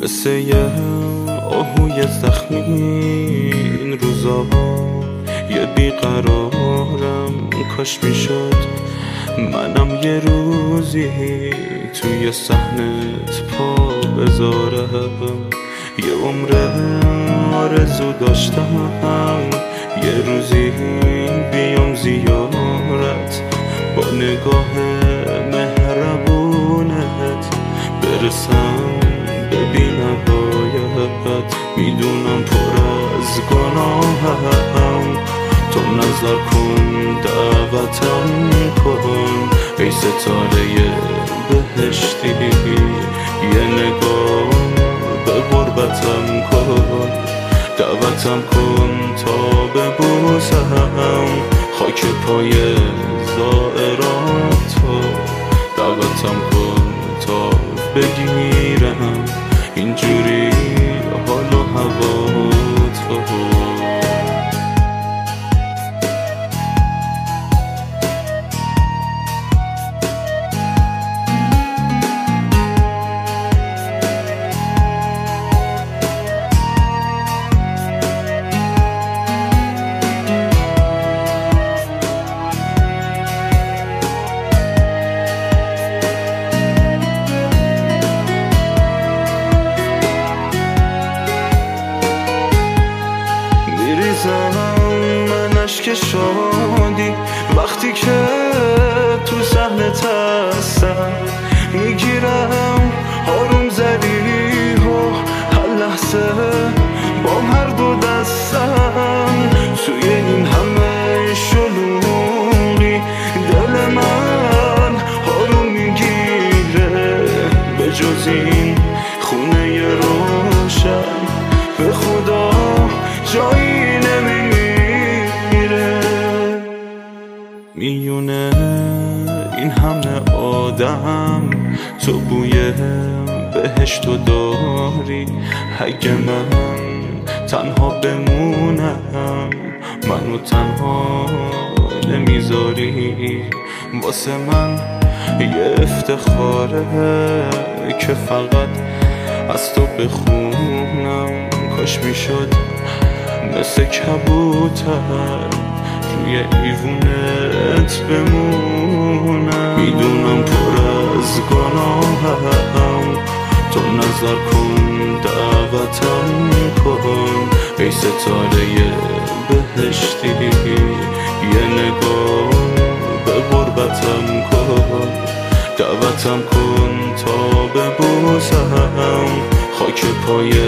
مثل یه آهوی زخمی این روزا یه بیقرارم، کاش میشد منم یه روزی توی صحنت پا بذارم. یه عمر آرزو داشتم یه روزی بیام زیارت، با نگاه مهربونت برسم ببینم باید. میدونم پر از گناهم، تو نظر کن دعوتم کن ای ستاره بهشتی، یه نگاه به غربتم کن، دعوتم کن تا ببوسم خاک پای زائراتو، دعوتم کن تا بگیرم اینجوری حال و هوا تو. من اشک شادی وقتی که تو صحنت هستم، میگیرم آروم زدی و هر لحظه با هر دو دستم توی این همه شلوغی دل من آروم میگیره، به جز این خونه روشن به خدا جایی میونه این همه آدم، تو بوی بهشتو داری. اگه من تنها بمونم منو تنها نمیذاری، واسه من یه افتخاره که فقط از تو بخونم. کاش میشد مثل کبوتر روی ایوونت بمونم. میدونم پر از گناهم، تو نظر کن دعوتم کن ای ستاره بهشتی، یه نگاه به غربتم کن، دعوتم کن تا ببوسم خاک پای